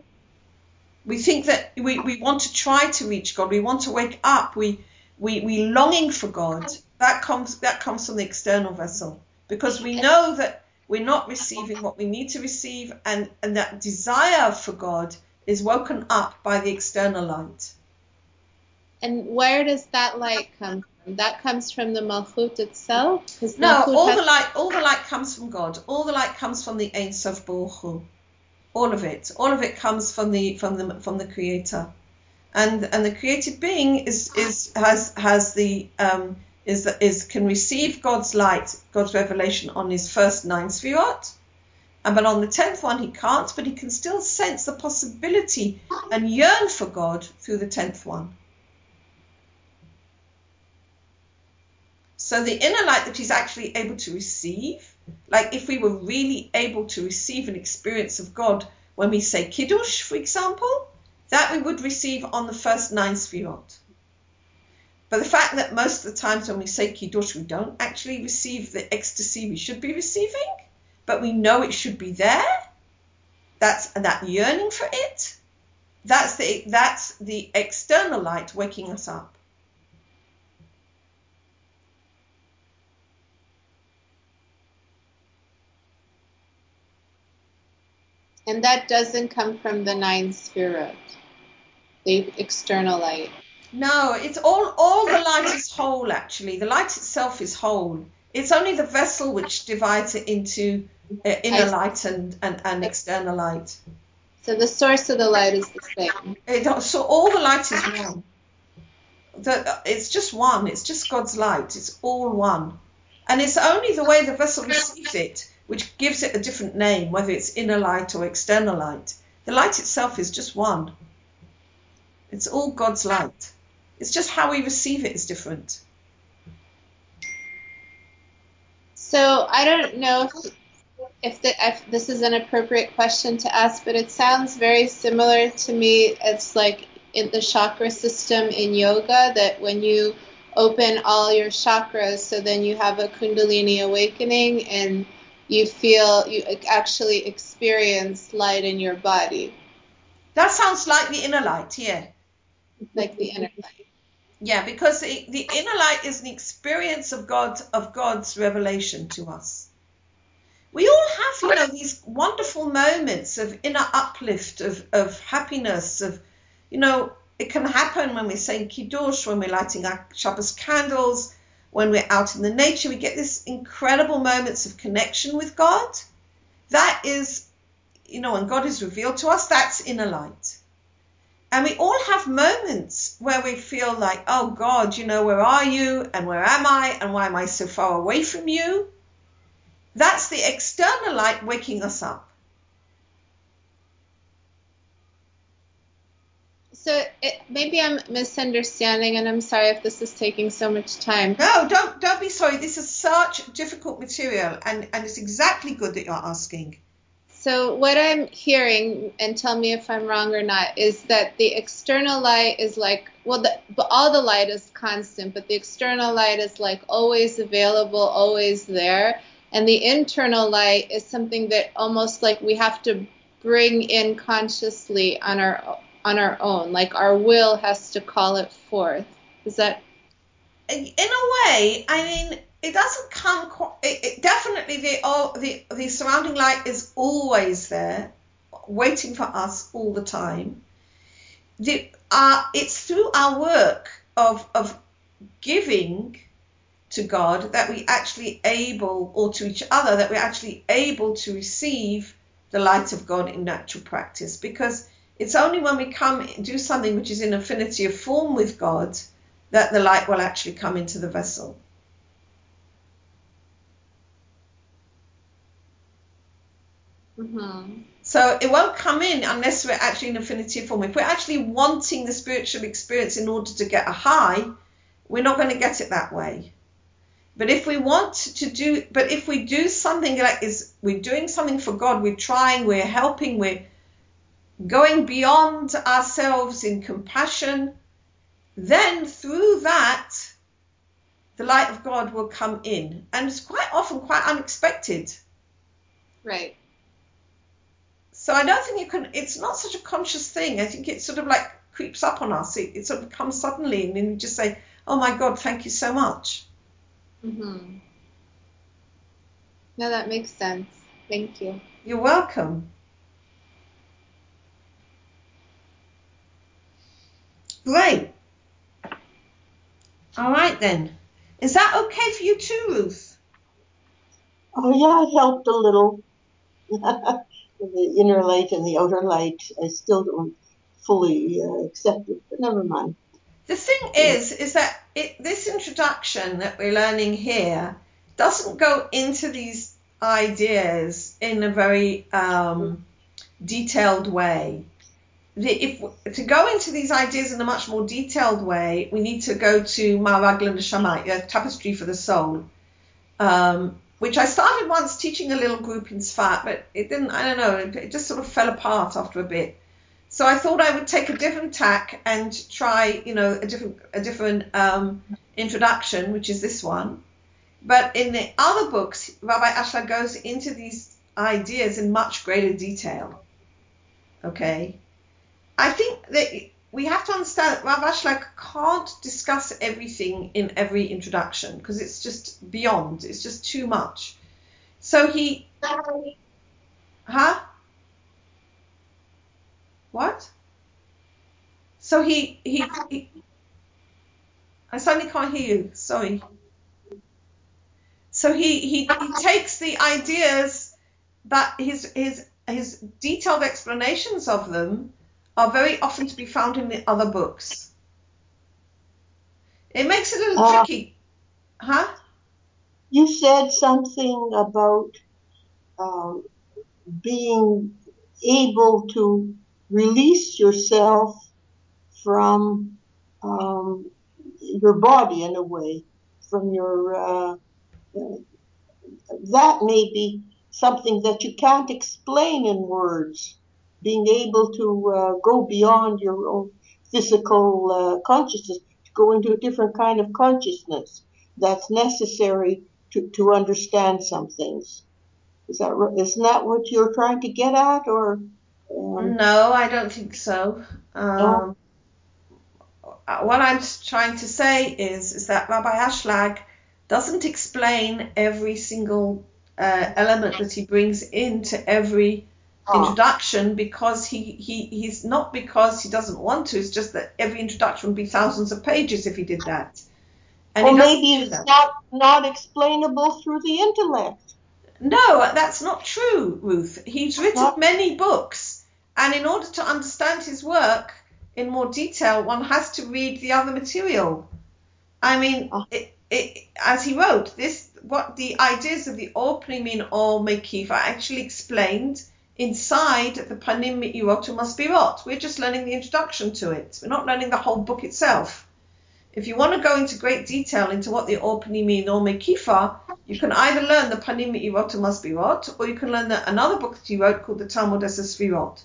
We think that we, we want to try to reach God. We want to wake up. We we we longing for God. That comes that comes from the external vessel, because we know that we're not receiving what we need to receive, and, and that desire for God is woken up by the external light. And where does that light come from? That comes from the Malchut itself? No, Malchut all has- the light all the light comes from God. All the light comes from the Ein Sof Baruch Hu. All of it, all of it comes from the from the from the Creator, and and the created being is is has has the um is is can receive God's light, God's revelation on his first nine sfirot, and but on the tenth one he can't, but he can still sense the possibility and yearn for God through the tenth one. So the inner light that he's actually able to receive, like if we were really able to receive an experience of God when we say Kiddush, for example, that we would receive on the first nine sfirot. But the fact that most of the times when we say Kiddush, we don't actually receive the ecstasy we should be receiving, but we know it should be there, that's that yearning for it, that's the that's the external light waking us up. And that doesn't come from the nine sfirot, the external light. No, it's all, all the light is whole, actually. The light itself is whole. It's only the vessel which divides it into uh, inner light and, and, and external light. So the source of the light is the same. It, so all the light is one. The, it's just one. It's just God's light. It's all one. And it's only the way the vessel receives it which gives it a different name, whether it's inner light or external light. The light itself is just one. It's all God's light. It's just how we receive it is different. So I don't know if, if, the, if this is an appropriate question to ask, but it sounds very similar to me. It's like in the chakra system in yoga, that when you open all your chakras, so then you have a Kundalini awakening and you feel, you actually experience light in your body. That sounds like the inner light, yeah. Like the inner light. Yeah, because the, the inner light is an experience of God, of God's revelation to us. We all have, you know, these wonderful moments of inner uplift, of, of happiness, of, you know, it can happen when we're saying Kiddush, when we're lighting our Shabbos candles, when we're out in the nature. We get this incredible moments of connection with God. That is, you know, when God is revealed to us, that's inner light. And we all have moments where we feel like, oh God, you know, where are you? And where am I? And why am I so far away from you? That's the external light waking us up. So it, maybe I'm misunderstanding, and I'm sorry if this is taking so much time. No, don't don't be sorry. This is such difficult material, and, and it's exactly good that you're asking. So what I'm hearing, and tell me if I'm wrong or not, is that the external light is like, well, the, but all the light is constant, but the external light is like always available, always there. And the internal light is something that almost like we have to bring in consciously on our on our own, like our will has to call it forth. Is that? In a way, I mean, it doesn't come. It, it definitely the all the the surrounding light is always there, waiting for us all the time. The uh, it's through our work of of giving to God that we actually able, or to each other, that we're actually able to receive the light of God in natural practice. Because it's only when we come do something which is in affinity of form with God that the light will actually come into the vessel. Mm-hmm. So it won't come in unless we're actually in affinity of form. If we're actually wanting the spiritual experience in order to get a high, we're not going to get it that way. But if we want to do, but if we do something that is, we're doing something for God, we're trying, we're helping, we're going beyond ourselves in compassion, then through that, the light of God will come in. And it's quite often quite unexpected. Right. So I don't think you can, it's not such a conscious thing. I think it sort of like creeps up on us. It, it sort of comes suddenly, and then you just say, oh my God, thank you so much. Mm-hmm. No, that makes sense. Thank you. You're welcome. Great. All right then. Is that okay for you too, Ruth? Oh yeah, it helped a little. The inner light and the outer light, I still don't fully uh, accept it, but never mind. The thing is, is that it, this introduction that we're learning here doesn't go into these ideas in a very um, detailed way. The, if to go into these ideas in a much more detailed way, we need to go to Maragla Neshamah, a Tapestry for the Soul, um, which I started once teaching a little group in Sfat, but it didn't. I don't know. It, it just sort of fell apart after a bit. So I thought I would take a different tack and try, you know, a different a different um, introduction, which is this one. But in the other books, Rabbi Ashlag goes into these ideas in much greater detail. Okay. I think that we have to understand that Rav Ashlag can't discuss everything in every introduction because it's just beyond, it's just too much. So he, huh? What? So he, he, he I suddenly can't hear you, sorry. So he, he, he takes the ideas, but his, his, his detailed explanations of them are very often to be found in the other books. It makes it a little Uh, tricky, huh? You said something about um, being able to release yourself from um, your body in a way, from your uh, that may be something that you can't explain in words. Being able to uh, go beyond your own physical uh, consciousness, to go into a different kind of consciousness that's necessary to, to understand some things. Is that isn't that what you're trying to get at, or? Um, No, I don't think so. no? Um, what I'm trying to say is, is that Rabbi Ashlag doesn't explain every single uh, element that he brings into every Oh. introduction, because he, he he's not because he doesn't want to. It's just that every introduction would be thousands of pages if he did that. And Or he doesn't maybe do it's that. not not explainable through the intellect. No, that's not true, Ruth. He's written Not- many books, and in order to understand his work in more detail, one has to read the other material. I mean, Oh. it, it, as he wrote, this what the ideas of the Or Pnimin Or Mekif are actually explained inside the Panim Me'irot U'Masbirot. We're just learning the introduction to it. We're not learning the whole book itself. If you want to go into great detail into what the Or Pnimin Or Mekif are, you can either learn the Panim Me'irot U'Masbirot, or you can learn the, another book that he wrote called the Talmud Esesfirot.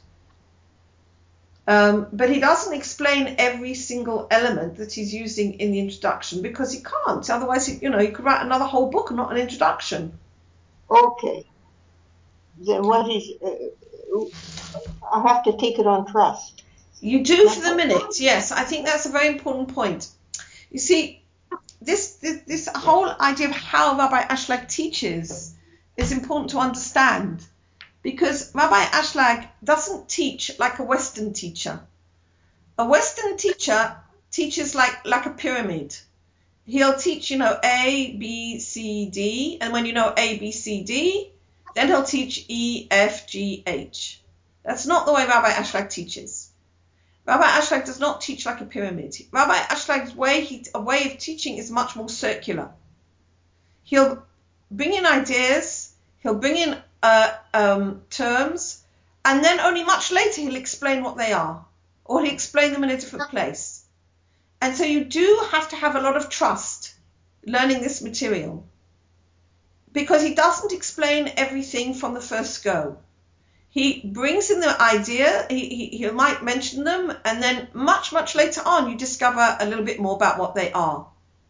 Um, but he doesn't explain every single element that he's using in the introduction, because he can't. Otherwise, he, you know, you could write another whole book and not an introduction. Okay. Then what is? Uh, I have to take it on trust. You do for the minute, yes. I think that's a very important point. You see, this this, this whole idea of how Rabbi Ashlag teaches is important to understand, because Rabbi Ashlag doesn't teach like a Western teacher. A Western teacher teaches like like a pyramid. He'll teach, you know, A, B, C, D, and when you know A, B, C, D, then he'll teach E, F, G, H. That's not the way Rabbi Ashlag teaches. Rabbi Ashlag does not teach like a pyramid. Rabbi Ashlag's way, he, a way of teaching is much more circular. He'll bring in ideas, he'll bring in uh, um, terms, and then only much later he'll explain what they are, or he'll explain them in a different place. And so you do have to have a lot of trust learning this material, because he doesn't explain everything from the first go. He brings in the idea, he, he, he might mention them, and then much, much later on you discover a little bit more about what they are.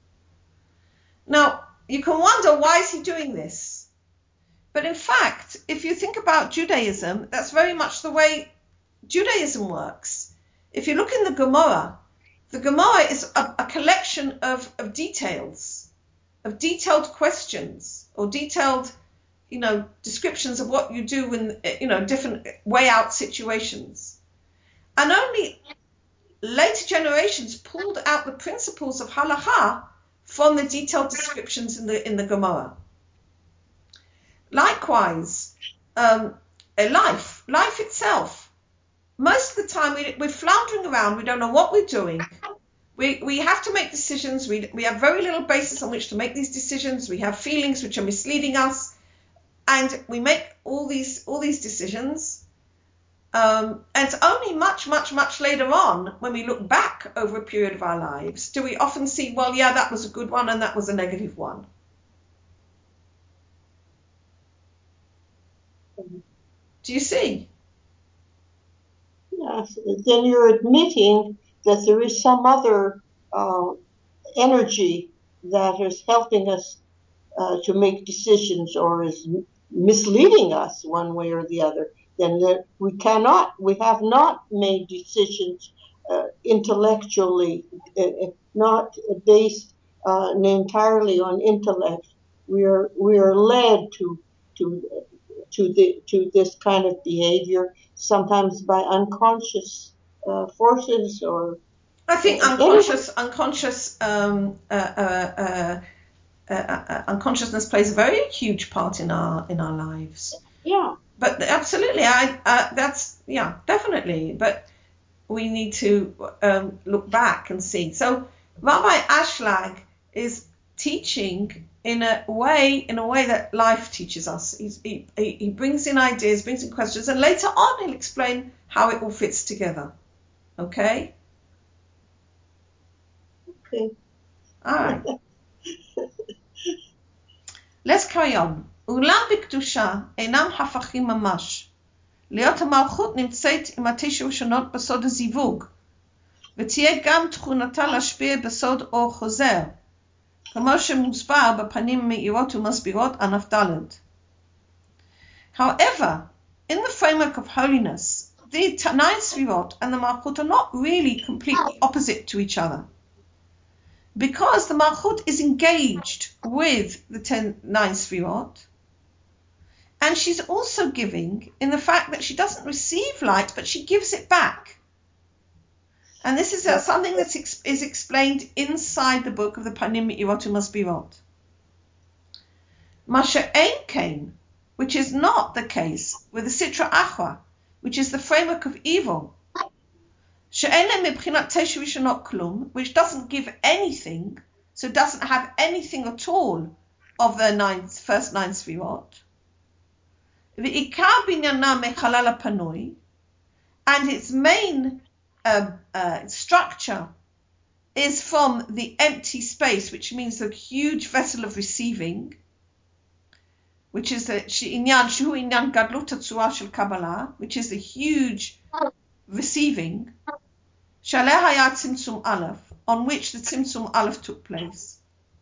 Now, you can wonder, why is he doing this? But in fact, if you think about Judaism, that's very much the way Judaism works. If you look in the Gemara, the Gemara is a, a collection of, of details, of detailed questions, or detailed, you know, descriptions of what you do in, you know, different way out situations. And only later generations pulled out the principles of halakha from the detailed descriptions in the in the Gemara. Likewise, um, life, life itself. Most of the time we, we're floundering around, we don't know what we're doing. We we have to make decisions. We we have very little basis on which to make these decisions. We have feelings which are misleading us, and we make all these all these decisions. Um, and it's only much much much later on, when we look back over a period of our lives, do we often see, well, yeah, that was a good one and that was a negative one. Do you see? Yes. Then you're admitting that there is some other uh, energy that is helping us uh, to make decisions, or is misleading us one way or the other. Then that we cannot, we have not made decisions uh, intellectually, uh, not based uh, entirely on intellect. We are we are led to to to the to this kind of behavior, sometimes by unconscious uh, forces, or I think uh, unconscious unconscious um, uh, uh, uh, uh, uh, unconsciousness plays a very huge part in our in our lives. yeah. But absolutely, I uh, that's yeah, definitely. But we need to um, look back and see. So Rabbi Ashlag is teaching in a way, in a way that life teaches us. He's, he, he brings in ideas, brings in questions, and later on he'll explain how it all fits together. Okay? Okay. All right. Let's carry on. אולם בקדושה אינם הפכים ממש. להיות המלכות נמצאת עם התשע ראשונות בסוד הזיווג, ותהיה גם תכונתה להשפיע בסוד אור חוזר, כמו שמוסבר בפנים מאירות ומסבירות ענף ד'. However, in the framework of holiness, the nine Sfirot and the Malchut are not really completely opposite to each other, because the Malchut is engaged with the ten, nine Sfirot, and she's also giving in the fact that she doesn't receive light, but she gives it back. And this is uh, something that ex- is explained inside the book of the Panim Me'irot U'Masbirot. Masha Ein Kain, which is not the case with the Sitra Achra, which is the framework of evil. She'en lehem mibchinat teshu rishonot klum, which doesn't give anything, so doesn't have anything at all of the nine, first nine Sfirot. V'ikar binyana mechalal hapanui, and its main uh, uh, structure is from the empty space, which means the huge vessel of receiving, which is the inyan shu inyan gadlut hatzura shel Kabbalah, which is the huge receiving, shaleh haya tzimtzum aleph, on which the tzimtzum aleph took place.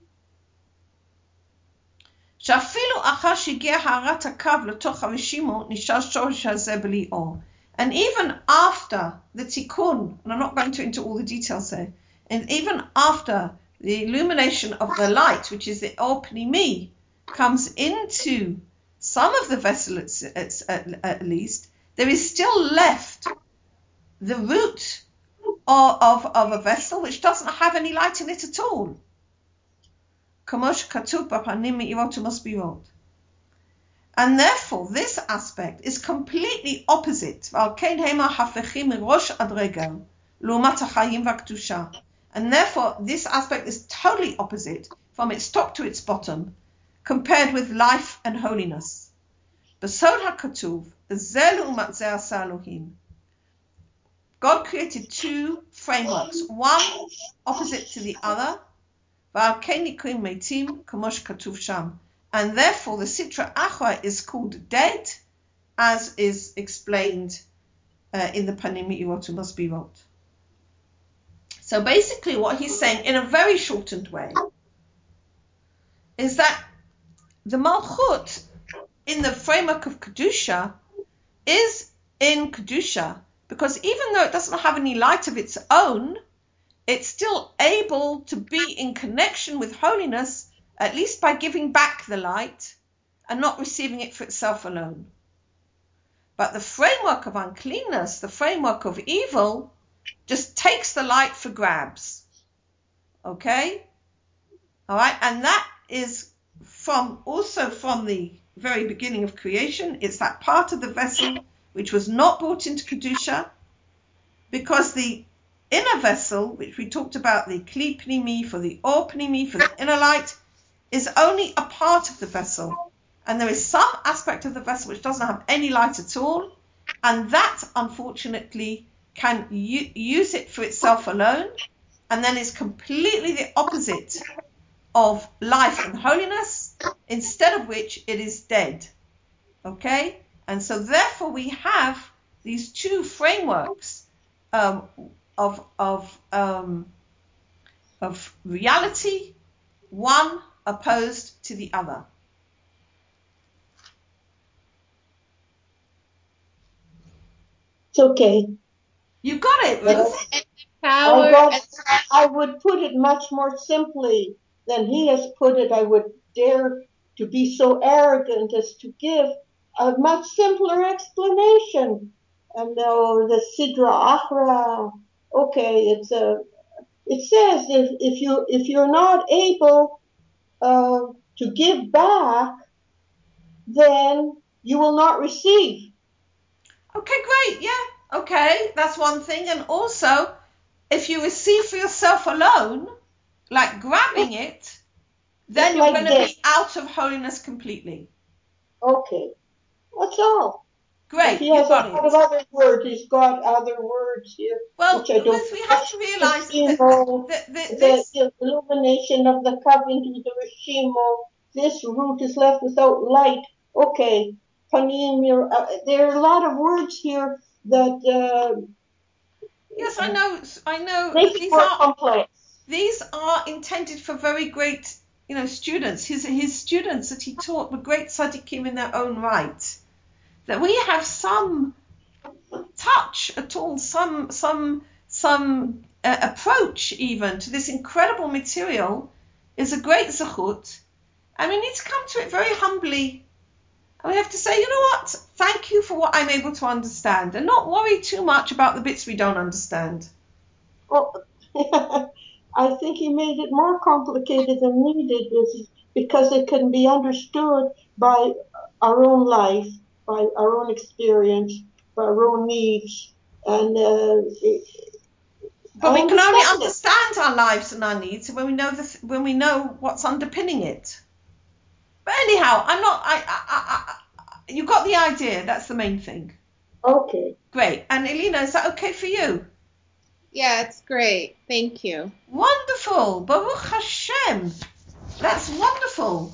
Shafilu achar shigia harat hakav letoch harishimo nishar shorish hazeh b'li or. And even after the tikkun, and I'm not going to into all the details here, and even after the illumination of the light, which is the or pnimi, comes into some of the vessel at, at, at least, there is still left the root of, of, of a vessel which doesn't have any light in it at all. Kamosh katuv b'panim me'irot u'masbirot. And therefore, this aspect is completely opposite. And therefore, this aspect is totally opposite from its top to its bottom, compared with life and holiness. God created two frameworks, one opposite to the other, and therefore the Sitra Achra is called dead, as is explained uh, in the Panim Me'irot U'Masbirot. So basically what he's saying in a very shortened way is that the Malchut in the framework of Kedusha is in Kedusha because even though it doesn't have any light of its own, it's still able to be in connection with holiness, at least by giving back the light and not receiving it for itself alone. But the framework of uncleanness, the framework of evil, just takes the light for grabs. Okay? All right? And that is from also from the very beginning of creation. It's that part of the vessel which was not brought into Kedusha, because the inner vessel, which we talked about, the Kli Pnimi, for the Or Pnimi, for the inner light, is only a part of the vessel. And there is some aspect of the vessel which doesn't have any light at all, and that, unfortunately, can u- use it for itself alone, and then is completely the opposite of life and holiness, instead of which it is dead. Okay? And so therefore we have these two frameworks um, of of um, of reality, one opposed to the other. It's okay. You got it, Ruth. Power. I, got, I would put it much more simply than he has put it. I would dare to be so arrogant as to give a much simpler explanation. And uh, the Sidra Achra, okay, it's a. It says if if you if you're not able uh, to give back, then you will not receive. Okay, great. Yeah. Okay, that's one thing. And also, if you receive for yourself alone, like grabbing it, then It's you're like going to this. be out of holiness completely. Okay. That's all. But Great, he you has a got lot it. of other words. He's got other words here, Well, which I don't. Ruth, we have to realize that, Rishimo, that, that the, this... the illumination of the covenant, the Rishimo. This root is left without light. Okay. Panim, uh, there are a lot of words here that uh, Yes, I know, I know. make it These more are complex. these are intended for very great, you know, students. His his students that he taught were great tzaddikim in their own right. That we have some touch at all, some some some uh, approach even to this incredible material is a great zechut, and we need to come to it very humbly. And we have to say, you know what? Thank you for what I'm able to understand, and not worry too much about the bits we don't understand. Well, I think he made it more complicated than needed because it can be understood by our own life, by our own experience, by our own needs, and uh, it, But I we can only understand it. understand our lives and our needs when we know the, when we know what's underpinning it. But anyhow, I'm not. I, I, I, I you got the idea. That's the main thing. Okay. Great. And Elena, is that okay for you? Yeah, it's great. Thank you. Wonderful. Baruch Hashem. That's wonderful.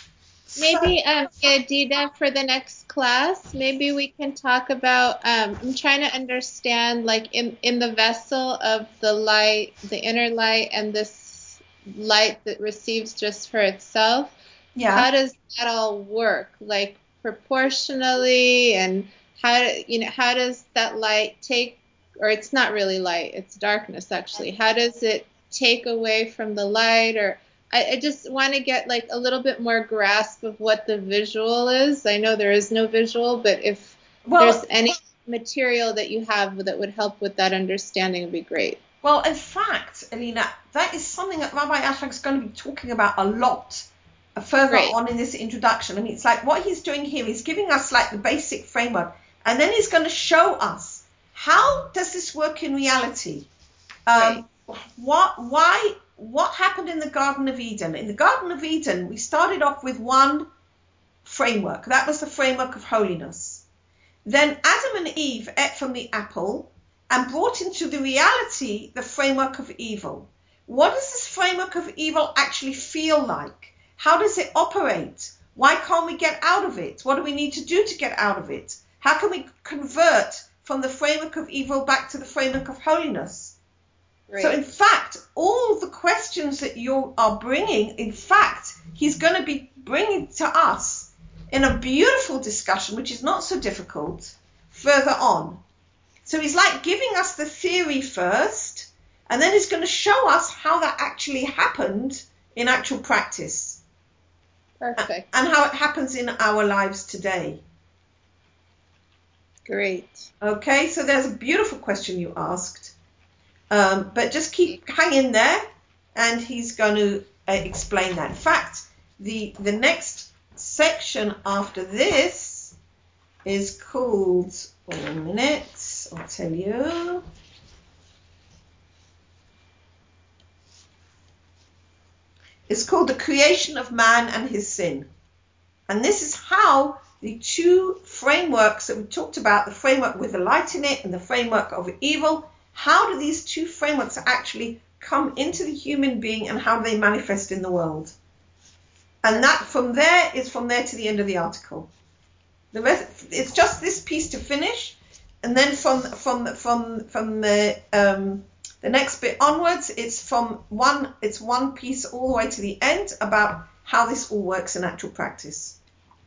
Maybe, um, Yadida, for the next class, maybe we can talk about, um, I'm trying to understand, like, in, in the vessel of the light, the inner light, and this light that receives just for itself, Yeah. how does that all work? Like, proportionally, and how, you know, how does that light take, or it's not really light, it's darkness, actually. How does it take away from the light, or... I just want to get like a little bit more grasp of what the visual is. I know there is no visual, but if well, there's any material that you have that would help with that understanding, it would be great. Well, in fact, Elena, that is something that Rabbi Ashlag is going to be talking about a lot further Great. on in this introduction. I mean, it's like what he's doing here, he's giving us like the basic framework, and then he's going to show us how does this work in reality. Um, what, why... What happened in the Garden of Eden? In the Garden of Eden, we started off with one framework. That was the framework of holiness. Then Adam and Eve ate from the apple and brought into the reality the framework of evil. What does this framework of evil actually feel like? How does it operate? Why can't we get out of it? What do we need to do to get out of it? How can we convert from the framework of evil back to the framework of holiness? Right. So, in fact, all the questions that you are bringing, in fact, he's going to be bringing to us in a beautiful discussion, which is not so difficult, further on. So he's like giving us the theory first, and then he's going to show us how that actually happened in actual practice. Perfect. And how it happens in our lives today. Great. Okay, so there's a beautiful question you asked. Um, but just keep hanging there, and he's going to uh, explain that. In fact, the the next section after this is called, wait a minute, I'll tell you. It's called The Creation of Man and His Sin. And this is how the two frameworks that we talked about, the framework with the light in it and the framework of evil, how do these two frameworks actually come into the human being and how do they manifest in the world? And that from there is from there to the end of the article. The rest, it's just this piece to finish, and then from from from from the um, the next bit onwards, it's from one it's one piece all the way to the end about how this all works in actual practice.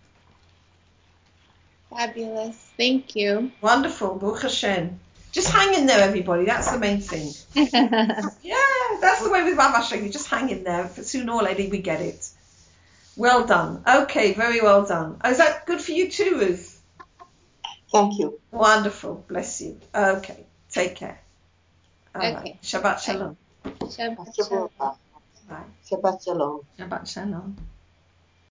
Fabulous. Thank you. Wonderful. Baruch Hashem. Just hang in there, everybody. That's the main thing. Yeah, that's the way with Rav Ashlag. You just hang in there. Sooner or later, we get it. Well done. Okay, very well done. Oh, is that good for you too, Ruth? Thank you. Wonderful. Bless you. Okay. Take care. All Okay. right. Shabbat shalom. Shabbat shalom. Bye. Shabbat shalom. Shabbat shalom.